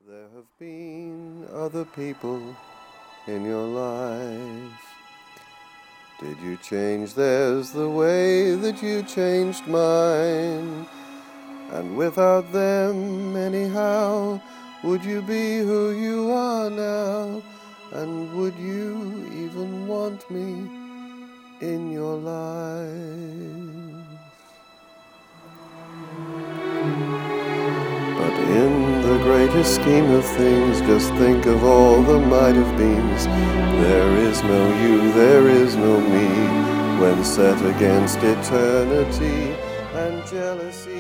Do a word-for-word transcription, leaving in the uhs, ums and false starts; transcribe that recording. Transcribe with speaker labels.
Speaker 1: There have been other people in your life. Did you change theirs the way that you changed mine? And without them, anyhow, would you be who you are now? And would you even want me in your life? But in the greatest scheme of things, just think of all the might have beens. There is no you, there is no me, when set against eternity and jealousy.